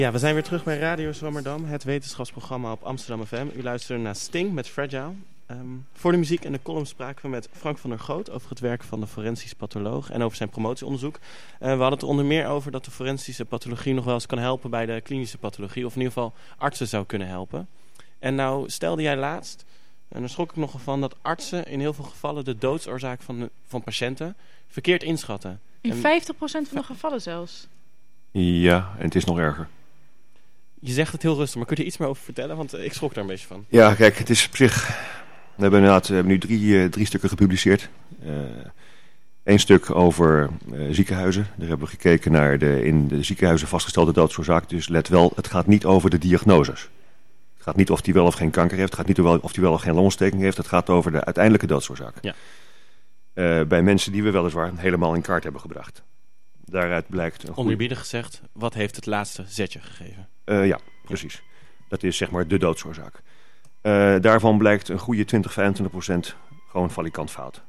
Ja, we zijn weer terug bij Radio Zwammerdam, het wetenschapsprogramma op Amsterdam FM. U luistert naar Sting met Fragile. Voor de muziek en de column spraken we met Frank van der Goot over het werk van de forensisch patholoog en over zijn promotieonderzoek. We hadden het er onder meer over dat de forensische pathologie nog wel eens kan helpen bij de klinische pathologie, of in ieder geval artsen zou kunnen helpen. En nou stelde jij laatst, en daar schrok ik nogal van, dat artsen in heel veel gevallen de doodsoorzaak van patiënten verkeerd inschatten. In 50% van de gevallen zelfs? Ja, en het is nog erger. Je zegt het heel rustig, maar kun je er iets meer over vertellen? Want ik schrok daar een beetje van. Ja, kijk, het is op zich... We hebben nu drie stukken gepubliceerd. Eén stuk over ziekenhuizen. Daar hebben we gekeken naar in de ziekenhuizen vastgestelde doodsoorzaak. Dus let wel, het gaat niet over de diagnoses. Het gaat niet of hij wel of geen kanker heeft. Het gaat niet of hij wel of geen longontsteking heeft. Het gaat over de uiteindelijke doodsoorzaak. Ja. Bij mensen die we weliswaar helemaal in kaart hebben gebracht. Daaruit blijkt... Oneerbiedig gezegd, wat heeft het laatste zetje gegeven? Ja, precies. Dat is zeg maar de doodsoorzaak. Daarvan blijkt een goede 20-25% gewoon valikant fout.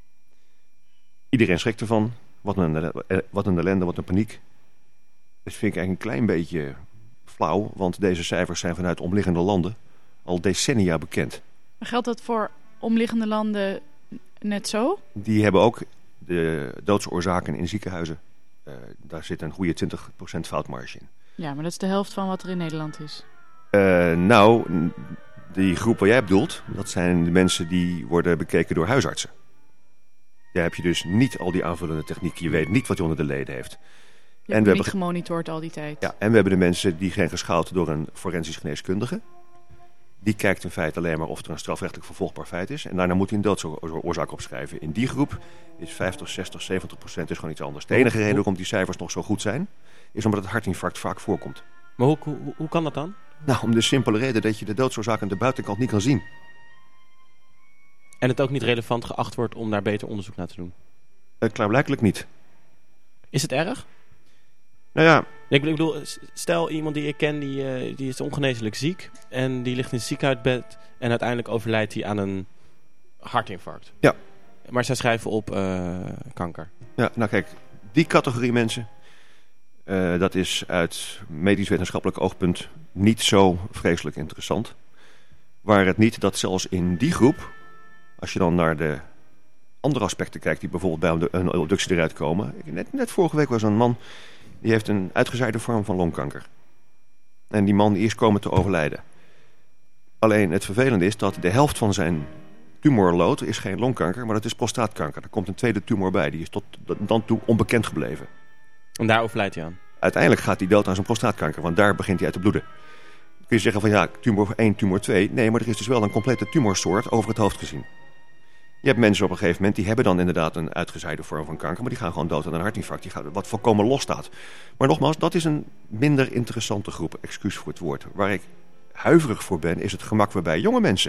Iedereen schrikt ervan. Wat een ellende, wat een paniek. Dat vind ik eigenlijk een klein beetje flauw, want deze cijfers zijn vanuit omliggende landen al decennia bekend. Maar geldt dat voor omliggende landen net zo? Die hebben ook de doodsoorzaken in ziekenhuizen. Daar zit een goede 20% foutmarge in. Ja, maar dat is de helft van wat er in Nederland is. Nou, die groep waar jij bedoelt, dat zijn de mensen die worden bekeken door huisartsen. Daar heb je dus niet al die aanvullende techniek. Je weet niet wat hij onder de leden heeft. Je hebt niet gemonitord al die tijd. Ja, en we hebben de mensen die zijn geschouwd door een forensisch geneeskundige. Die kijkt in feite alleen maar of er een strafrechtelijk vervolgbaar feit is. En daarna moet hij een doodsoorzaak opschrijven. In die groep is 50, 60, 70% is gewoon iets anders. De enige reden waarom die cijfers nog zo goed zijn, is omdat het hartinfarct vaak voorkomt. Maar hoe kan dat dan? Nou, om de simpele reden dat je de doodsoorzaak aan de buitenkant niet kan zien. En het ook niet relevant geacht wordt om daar beter onderzoek naar te doen? Klaarblijkelijk niet. Is het erg? Nou ja... Ik bedoel, stel iemand die ik ken, die is ongeneeslijk ziek en die ligt in het ziekenhuisbed en uiteindelijk overlijdt hij aan een hartinfarct. Ja. Maar zij schrijven op kanker. Ja, nou kijk, die categorie mensen, dat is uit medisch-wetenschappelijk oogpunt niet zo vreselijk interessant. Waar het niet dat zelfs in die groep, als je dan naar de andere aspecten kijkt die bijvoorbeeld bij een obductie eruit komen. Net vorige week was een man, die heeft een uitgezaaide vorm van longkanker. En die man is komen te overlijden. Alleen het vervelende is dat de helft van zijn tumorlood is geen longkanker, maar dat is prostaatkanker. Er komt een tweede tumor bij, die is tot dan toe onbekend gebleven. En daar overlijdt hij aan? Uiteindelijk gaat hij dood aan zijn prostaatkanker, want daar begint hij uit te bloeden. Dan kun je zeggen van ja, tumor 1, tumor 2. Nee, maar er is dus wel een complete tumorsoort over het hoofd gezien. Je hebt mensen op een gegeven moment, die hebben dan inderdaad een uitgezaaide vorm van kanker, maar die gaan gewoon dood aan een hartinfarct. Wat volkomen los staat. Maar nogmaals, dat is een minder interessante groep, excuus voor het woord. Waar ik huiverig voor ben, is het gemak waarbij jonge mensen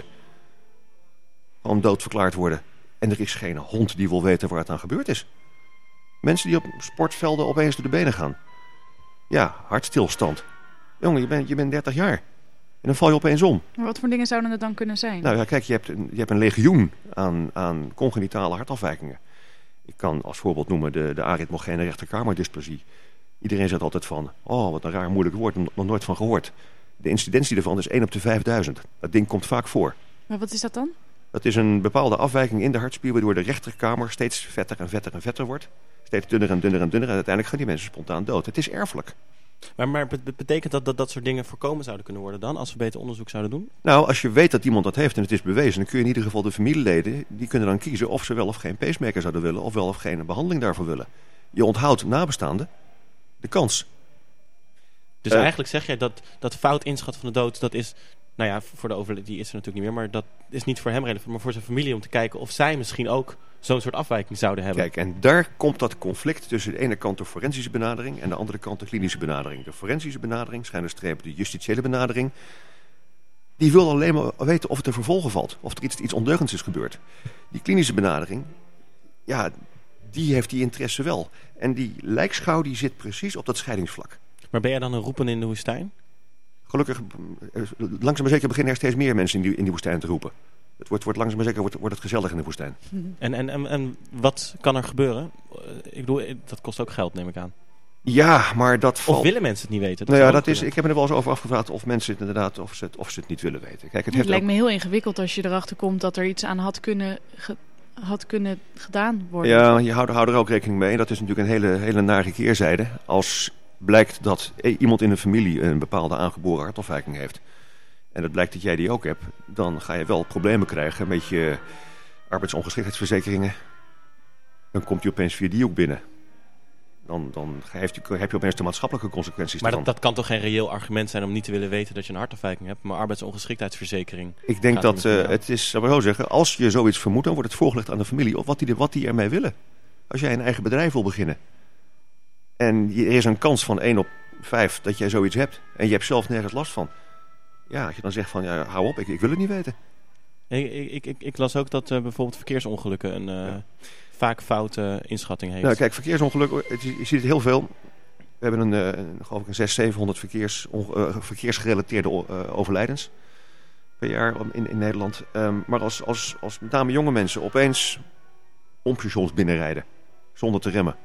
gewoon dood verklaard worden. En er is geen hond die wil weten waar het aan gebeurd is. Mensen die op sportvelden opeens door de benen gaan. Ja, hartstilstand. Jongen, je bent 30 jaar. En dan val je opeens om. Maar wat voor dingen zouden het dan kunnen zijn? Nou ja, kijk, je hebt een legioen aan congenitale hartafwijkingen. Ik kan als voorbeeld noemen de arythmogene rechterkamerdysplasie. Iedereen zegt altijd van, oh wat een raar moeilijk woord, nog nooit van gehoord. De incidentie daarvan is 1 op de 5000. Dat ding komt vaak voor. Maar wat is dat dan? Dat is een bepaalde afwijking in de hartspier, waardoor de rechterkamer steeds vetter en vetter en vetter wordt. Steeds dunner en dunner en dunner. En uiteindelijk gaan die mensen spontaan dood. Het is erfelijk. Maar betekent dat soort dingen voorkomen zouden kunnen worden dan, als we beter onderzoek zouden doen? Nou, als je weet dat iemand dat heeft en het is bewezen, dan kun je in ieder geval de familieleden, die kunnen dan kiezen of ze wel of geen pacemaker zouden willen, of wel of geen behandeling daarvoor willen. Je onthoudt nabestaanden de kans. Dus eigenlijk zeg jij dat fout inschat van de dood, dat is, nou ja, voor de overleden, die is er natuurlijk niet meer, maar dat is niet voor hem relevant, maar voor zijn familie om te kijken of zij misschien ook zo'n soort afwijking zouden hebben. Kijk, en daar komt dat conflict tussen de ene kant de forensische benadering en de andere kant de klinische benadering. De forensische benadering, schuine streep de justitiële benadering, die wil alleen maar weten of het er vervolgen valt, of er iets ondeugends is gebeurd. Die klinische benadering, ja, die heeft die interesse wel. En die lijkschouw die zit precies op dat scheidingsvlak. Maar ben jij dan een roepen in de woestijn? Gelukkig, langzaam maar zeker beginnen er steeds meer mensen in die woestijn te roepen. Het wordt langzaam maar zeker wordt het gezellig in de woestijn. En wat kan er gebeuren? Ik bedoel, dat kost ook geld, neem ik aan. Ja, maar dat valt... Of willen mensen het niet weten? Nou ja, ik heb me er wel eens over afgevraagd of mensen het inderdaad of ze het niet willen weten. Kijk, Het lijkt me heel ingewikkeld als je erachter komt dat er iets aan had kunnen gedaan worden. Ja, je houdt er ook rekening mee. Dat is natuurlijk een hele nare keerzijde. Als blijkt dat iemand in een familie een bepaalde aangeboren hartafwijking heeft. En het blijkt dat jij die ook hebt. Dan ga je wel problemen krijgen met je arbeidsongeschiktheidsverzekeringen. Dan komt je opeens via die ook binnen. Dan heb je opeens de maatschappelijke consequenties. Maar dat kan toch geen reëel argument zijn om niet te willen weten dat je een hartafwijking hebt. Maar arbeidsongeschiktheidsverzekering... Ik denk dat het is, zal ik maar zo zeggen, als je zoiets vermoedt, dan wordt het voorgelegd aan de familie of wat die ermee willen. Als jij een eigen bedrijf wil beginnen. En er is een kans van 1 op 5 dat jij zoiets hebt. En je hebt zelf nergens last van. Ja, als je dan zegt van, ja, hou op, ik wil het niet weten. Ik las ook dat bijvoorbeeld verkeersongelukken een vaak foute inschatting heeft. Nou, kijk, verkeersongelukken, je ziet het heel veel. We hebben geloof ik een 600-700 verkeersgerelateerde overlijdens per jaar in Nederland. Maar als met name jonge mensen opeens pompstations binnenrijden zonder te remmen.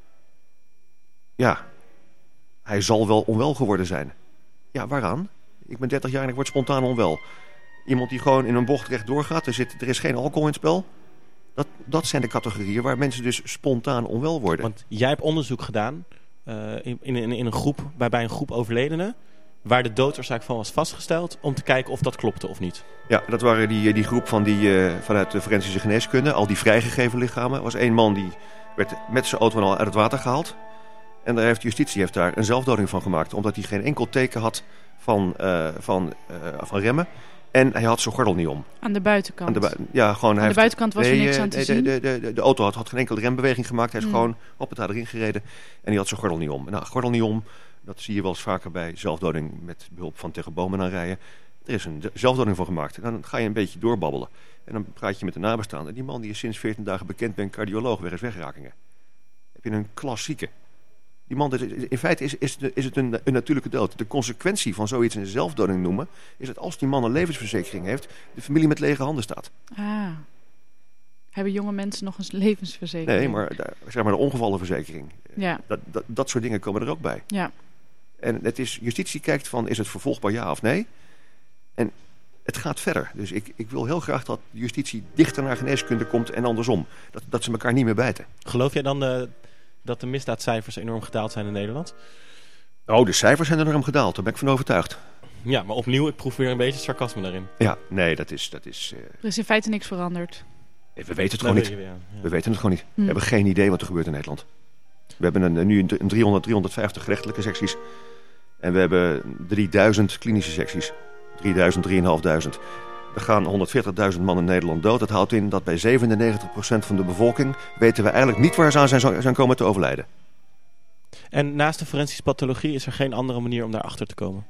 Ja, hij zal wel onwel geworden zijn. Ja, waaraan? Ik ben 30 jaar en ik word spontaan onwel. Iemand die gewoon in een bocht rechtdoor gaat, er is geen alcohol in het spel. Dat zijn de categorieën waar mensen dus spontaan onwel worden. Want jij hebt onderzoek gedaan in een groep, bij een groep overledenen, waar de doodoorzaak van was vastgesteld, om te kijken of dat klopte of niet. Ja, dat waren die groep vanuit de forensische geneeskunde, al die vrijgegeven lichamen. Er was 1 man die werd met zijn auto al uit het water gehaald. En daar heeft justitie een zelfdoding van gemaakt, omdat hij geen enkel teken had van remmen. En hij had zijn gordel niet om. Aan de buitenkant? Aan de buitenkant was er niks aan te zien? De auto had geen enkele rembeweging gemaakt. Hij is gewoon op het erin gereden. En hij had zijn gordel niet om. Nou, gordel niet om, dat zie je wel eens vaker bij zelfdoding met behulp van tegen bomen aanrijden. Er is een zelfdoding van gemaakt. En dan ga je een beetje doorbabbelen. En dan praat je met de nabestaanden. Die man die is sinds 14 dagen bekend bij een cardioloog wegens wegrakingen. Heb je een klassieke. Die man, in feite is het een natuurlijke dood. De consequentie van zoiets een zelfdoding noemen, is dat als die man een levensverzekering heeft, de familie met lege handen staat. Ah. Hebben jonge mensen nog een levensverzekering? Nee, maar zeg maar de ongevallenverzekering. Ja. Dat soort dingen komen er ook bij. Ja. En justitie kijkt van, is het vervolgbaar ja of nee? En het gaat verder. Dus ik wil heel graag dat justitie dichter naar geneeskunde komt en andersom. Dat ze elkaar niet meer bijten. Geloof jij dan dat de misdaadcijfers enorm gedaald zijn in Nederland? Oh, de cijfers zijn enorm gedaald. Daar ben ik van overtuigd. Ja, maar opnieuw, ik proef weer een beetje sarcasme daarin. Ja, nee, dat is... Er is in feite niks veranderd. We weten het gewoon niet. We weten het gewoon niet. We hebben geen idee wat er gebeurt in Nederland. We hebben nu 350 gerechtelijke secties. En we hebben 3000 klinische secties. 3000, 3500. Er gaan 140.000 man in Nederland dood. Dat houdt in dat bij 97% van de bevolking weten we eigenlijk niet waar ze aan zijn komen te overlijden. En naast de forensische pathologie is er geen andere manier om daarachter te komen?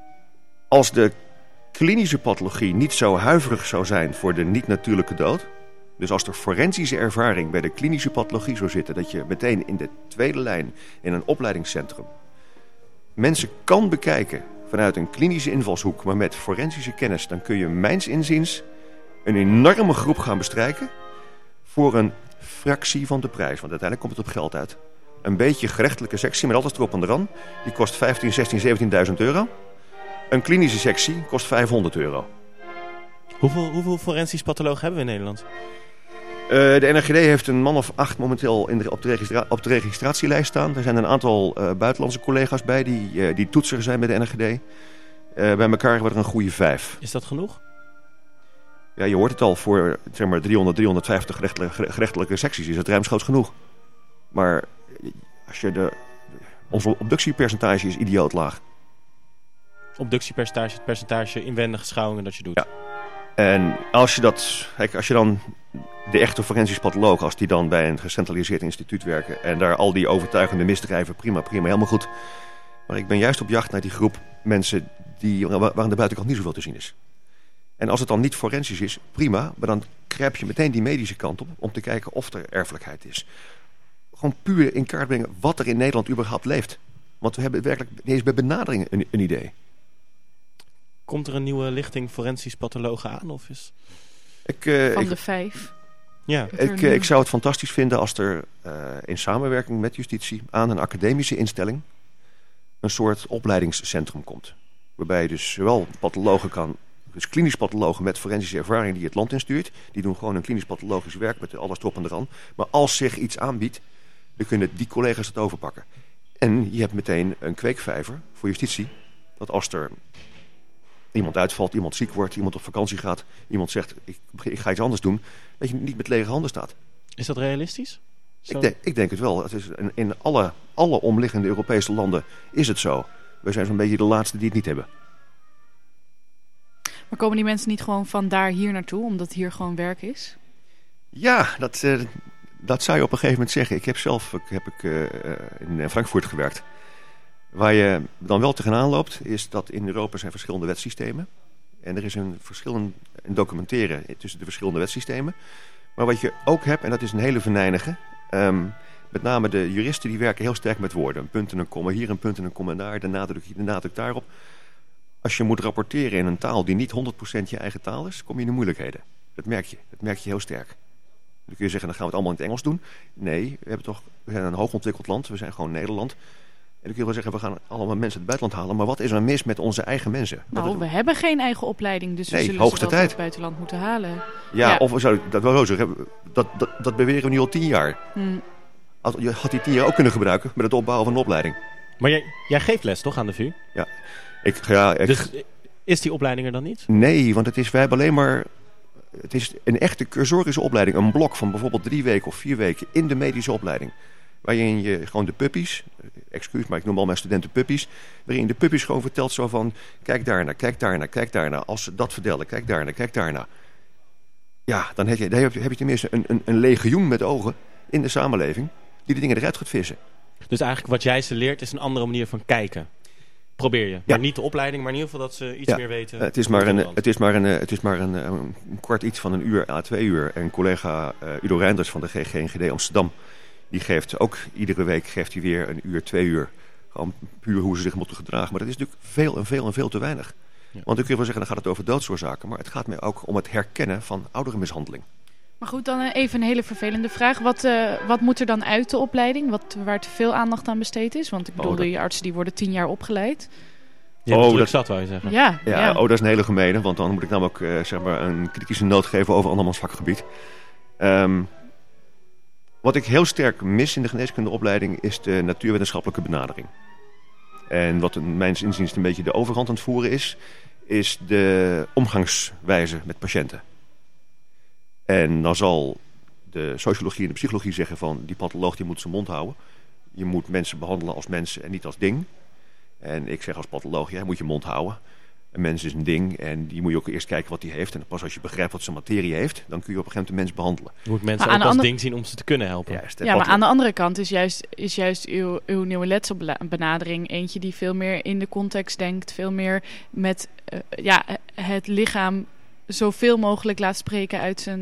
Als de klinische pathologie niet zo huiverig zou zijn voor de niet-natuurlijke dood, dus als er forensische ervaring bij de klinische pathologie zou zitten, dat je meteen in de tweede lijn in een opleidingscentrum mensen kan bekijken vanuit een klinische invalshoek, maar met forensische kennis, dan kun je mijns inziens een enorme groep gaan bestrijken voor een fractie van de prijs. Want uiteindelijk komt het op geld uit. Een beetje gerechtelijke sectie met altijd erop en eraan, die kost 15, 16, 17.000 euro. Een klinische sectie kost €500. Hoeveel forensisch pathologen hebben we in Nederland? De NRGD heeft een man of 8 momenteel op de registratielijst staan. Er zijn een aantal buitenlandse collega's bij die toetser zijn bij de NRGD. Bij elkaar hebben we er een goede 5. Is dat genoeg? Ja, je hoort het al, voor zeg maar 300, 350 gerechtelijke secties is het ruimschoots genoeg. Maar als je onze obductiepercentage is idioot laag. Obductiepercentage, het percentage inwendige schouwingen dat je doet. Ja. En als je dan de echte forensisch patholoog, als die dan bij een gecentraliseerd instituut werken en daar al die overtuigende misdrijven, prima, helemaal goed. Maar ik ben juist op jacht naar die groep mensen waar aan de buitenkant niet zoveel te zien is. En als het dan niet forensisch is, prima, maar dan grijp je meteen die medische kant op om te kijken of er erfelijkheid is. Gewoon puur in kaart brengen wat er in Nederland überhaupt leeft. Want we hebben werkelijk niet eens bij benadering een idee. Komt er een nieuwe lichting forensisch pathologen aan? Of is... Van de 5? Ja. Ik zou het fantastisch vinden als er in samenwerking met justitie aan een academische instelling een soort opleidingscentrum komt. Waarbij je dus zowel pathologen kan, dus klinisch pathologen met forensische ervaring die het land instuurt. Die doen gewoon een klinisch pathologisch werk met alles erop en eraan. Maar als zich iets aanbiedt, dan kunnen die collega's het overpakken. En je hebt meteen een kweekvijver voor justitie. Dat als er iemand uitvalt, iemand ziek wordt, iemand op vakantie gaat, iemand zegt ik ga iets anders doen, dat je niet met lege handen staat. Is dat realistisch? Ik denk het wel. Het is in alle omliggende Europese landen is het zo. We zijn zo'n beetje de laatste die het niet hebben. Maar komen die mensen niet gewoon van daar hier naartoe, omdat hier gewoon werk is? Ja, dat zou je op een gegeven moment zeggen. Ik heb in Frankfurt gewerkt. Waar je dan wel tegenaan loopt, is dat in Europa zijn verschillende wetsystemen. En er is een verschil in documenteren tussen de verschillende wetsystemen. Maar wat je ook hebt, en dat is een hele venijnige, met name de juristen die werken heel sterk met woorden. Een punt en een komma hier, een punt en een komma daar, de nadruk daarop. Als je moet rapporteren in een taal die niet 100% je eigen taal is, kom je in de moeilijkheden. Dat merk je heel sterk. Dan kun je zeggen, dan gaan we het allemaal in het Engels doen. Nee, we zijn een hoogontwikkeld land, we zijn gewoon Nederland. En dan kun je wel zeggen, we gaan allemaal mensen uit het buitenland halen. Maar wat is er mis met onze eigen mensen? Nou, we hebben geen eigen opleiding, dus we zullen hoogste ze wel tijd uit het buitenland moeten halen. Ja, of zou ik dat wel zo zeggen? Dat beweren we nu al 10 jaar. Je had die 10 jaar ook kunnen gebruiken met het opbouwen van een opleiding. Maar jij geeft les toch aan de VU? Ja. Dus is die opleiding er dan niet? Nee, want wij hebben alleen maar... Het is een echte cursorische opleiding. Een blok van bijvoorbeeld 3 weken of 4 weken in de medische opleiding. Waarin je gewoon de puppies, excuus, maar ik noem al mijn studenten puppies. Waarin de puppies gewoon vertelt zo van, kijk daarna, kijk daarna, kijk daarna. Als ze dat vertellen, kijk daarna, kijk daarna. Ja, dan heb je tenminste een legioen met ogen in de samenleving die de dingen eruit gaat vissen. Dus eigenlijk wat jij ze leert is een andere manier van kijken. Probeer je. Ja. Maar niet de opleiding, maar in ieder geval dat ze iets meer weten. Het is maar een kort iets van 1 uur à 2 uur. En collega Udo Reinders van de GGD Amsterdam, die geeft ook iedere week weer 1 uur, 2 uur. Gewoon puur hoe ze zich moeten gedragen. Maar dat is natuurlijk veel te weinig. Ja. Want ik wil wel zeggen, dan gaat het over doodsoorzaken. Maar het gaat mij ook om het herkennen van ouderenmishandeling. Maar goed, dan even een hele vervelende vraag. Wat moet er dan uit de opleiding? Waar te veel aandacht aan besteed is? Want ik bedoel, die artsen die worden 10 jaar opgeleid. Ja, dat zat, wou je zeggen. Ja. Dat is een hele gemene. Want dan moet ik namelijk een kritische noot geven over andermans vakgebied. Wat ik heel sterk mis in de geneeskundeopleiding is de natuurwetenschappelijke benadering. En wat mijns inziens een beetje de overhand aan het voeren is de omgangswijze met patiënten. En dan zal de sociologie en de psychologie zeggen van die patholoog die moet zijn mond houden. Je moet mensen behandelen als mensen en niet als ding. En ik zeg als patholoog, jij moet je mond houden. Een mens is een ding en die moet je ook eerst kijken wat hij heeft. En pas als je begrijpt wat zijn materie heeft, dan kun je op een gegeven moment de mens behandelen. Je moet mensen ook als ding zien om ze te kunnen helpen. Juist, maar aan de andere kant is juist uw nieuwe letselbenadering eentje die veel meer in de context denkt. Veel meer met het lichaam zoveel mogelijk laat spreken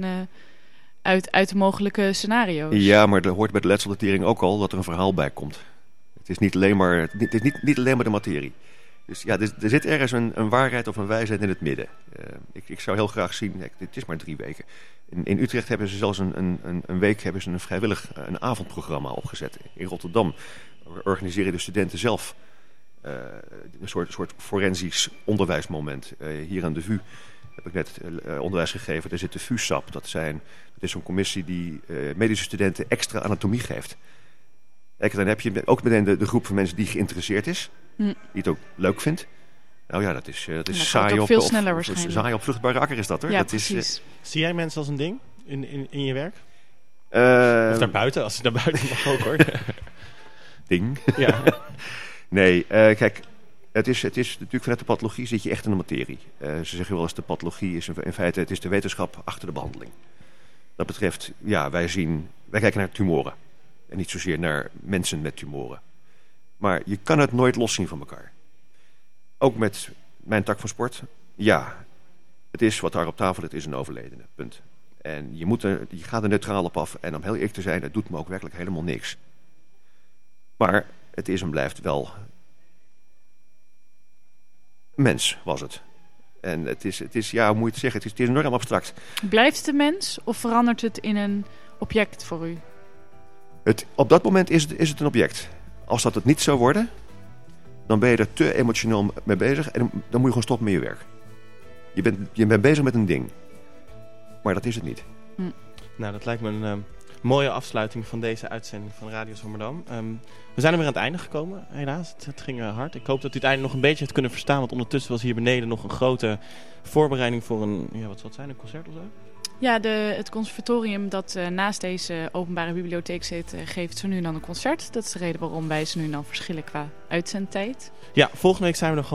uit de mogelijke scenario's. Ja, maar er hoort bij de letseldatering ook al dat er een verhaal bij komt. Het is niet alleen maar de materie. Dus ja, er zit ergens een waarheid of een wijsheid in het midden. Ik zou heel graag zien, het is maar 3 weken. In Utrecht hebben ze zelfs een week een vrijwillig een avondprogramma opgezet. In Rotterdam organiseren de studenten zelf een soort forensisch onderwijsmoment. Hier aan de VU heb ik net onderwijs gegeven. Er zit de VU-SAP. Dat is zo'n commissie die medische studenten extra anatomie geeft. Kijk, dan heb je ook meteen de groep van mensen die geïnteresseerd is. Die het ook leuk vindt. Nou ja, dat is saai op vruchtbare akker is dat hoor. Ja, dat precies. Zie jij mensen als een ding in je werk? Of daarbuiten, als je naar buiten mag ook hoor. Ding? Ja. Nee, kijk, het is natuurlijk vanuit de pathologie zit je echt in de materie. Ze zeggen wel eens de pathologie is in feite het is de wetenschap achter de behandeling. Dat betreft, ja, wij kijken naar tumoren. En niet zozeer naar mensen met tumoren. Maar je kan het nooit loszien van elkaar. Ook met mijn tak van sport. Ja, het is wat daar op tafel ligt, is een overledene. Punt. En je gaat er neutraal op af. En om heel eerlijk te zijn, het doet me ook werkelijk helemaal niks. Maar het is en blijft wel... Mens was het. En het is ja, hoe moet je het zeggen? Het is enorm abstract. Blijft het een mens of verandert het in een object voor u? Op dat moment is het een object. Als dat het niet zou worden, dan ben je er te emotioneel mee bezig en dan moet je gewoon stoppen met je werk. Je bent bezig met een ding. Maar dat is het niet. Nou, dat lijkt me een mooie afsluiting van deze uitzending van Radio Zwammerdam. We zijn er weer aan het einde gekomen, helaas. Het ging hard. Ik hoop dat u het einde nog een beetje heeft kunnen verstaan, want ondertussen was hier beneden nog een grote voorbereiding voor een, ja, wat zal het zijn, een concert of zo? Ja, het conservatorium dat naast deze openbare bibliotheek zit, geeft zo nu en dan een concert. Dat is de reden waarom wij zo nu en dan verschillen qua uitzendtijd. Ja, volgende week zijn we nog